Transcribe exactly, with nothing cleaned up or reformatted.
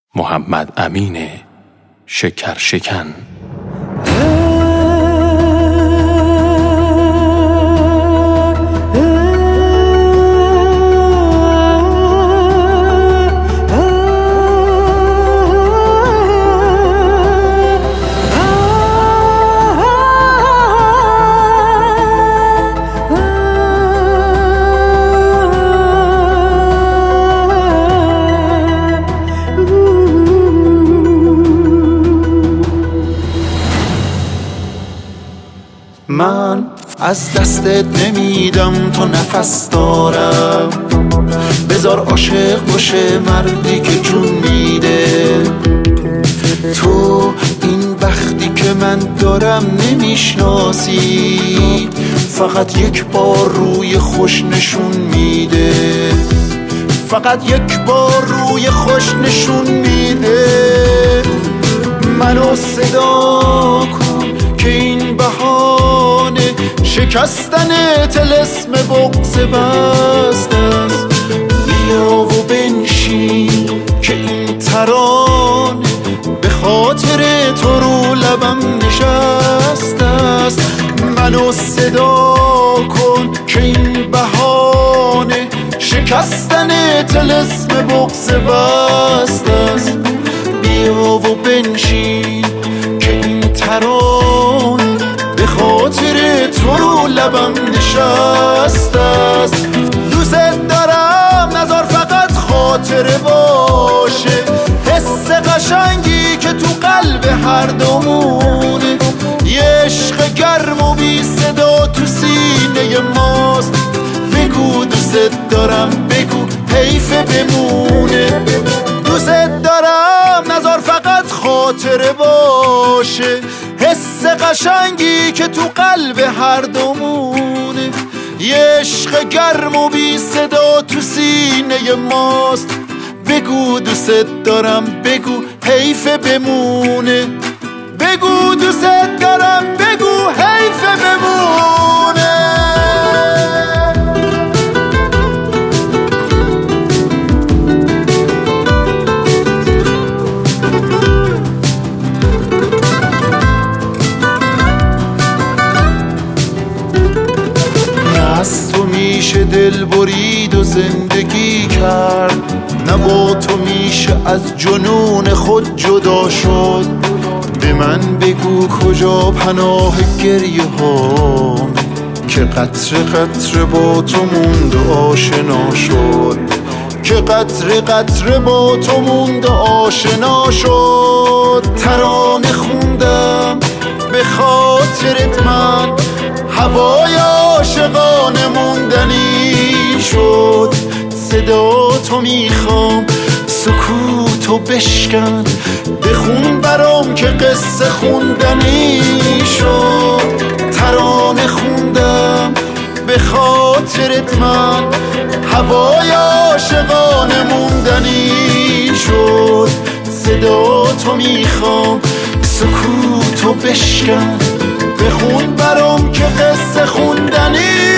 محمد امین شکرشکن. من از دستت نمیدم تا نفس دارم، بذار عاشق باشه مردی که جون میده. تو این بختی که من دارم نمیشناسی، فقط یک بار روی خوش نشون میده، فقط یک بار روی خوش نشون میده. منو صدا کن که این بهانه شکستن طلسم بغض بست است. بیا و بنشین که این ترانه به خاطر تو رو لبم نشست است. منو صدا کن که این بهانه شکستن طلسم بغض بست است. بیا و بنشین که این ترانه به خاطر تو رو لبم نشست است. دوست دارم نذار فقط خاطره باشه، حس قشنگی که تو قلب هر دومونه. یه عشق گرم و بی صدا تو سینه ماست. بگو دوست دارم، بگو حیف بمونه. دوست دارم نذار فقط خاطره باشه، حس قشنگی که تو قلب هر دومونه. یه عشق گرم و بی صدا تو سینه ماست. بگو دوست دارم، بگو حیف بمونه. بگو دوست دارم، بگو حیف بمونه. از تو میشه دل برید و زندگی کرد، نه با تو میشه از جنون خود جدا شد. به من بگو کجا پناه گریه هام، که قطره قطره با تو موند و آشنا شد، که قطره قطره با تو موند و آشنا شد. ترانه خوندم به خاطرت من، هوای عاشقانه موندنی شد. صدا تو میخوام سکوتو بشکن، بخون برام که قصه خوندنی شد. ترانه خوندم به خاطرت من، هوای عاشقانه موندنی شد. صدا تو میخوام سکوتو بشکن، بخون برام که قصه خوندنی